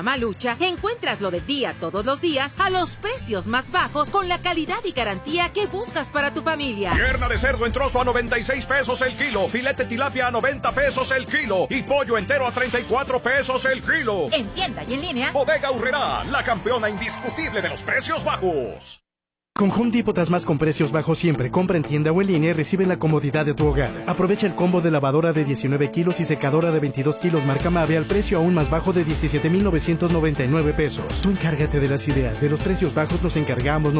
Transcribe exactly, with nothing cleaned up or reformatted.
Malucha, encuentras lo del día todos los días a los precios más bajos con la calidad y garantía que buscas para tu familia. Pierna de cerdo en trozo a noventa y seis pesos el kilo, filete tilapia a noventa pesos el kilo y pollo entero a treinta y cuatro pesos el kilo. En tienda y en línea. Bodega Aurrerá, la campeona indiscutible de los precios bajos. Con Home Depot haz más con precios bajos siempre. Compra en tienda o en línea y recibe la comodidad de tu hogar. Aprovecha el combo de lavadora de diecinueve kilos y secadora de veintidós kilos marca Mave al precio aún más bajo de diecisiete mil novecientos noventa y nueve pesos. Tú encárgate de las ideas. De los precios bajos nos encargamos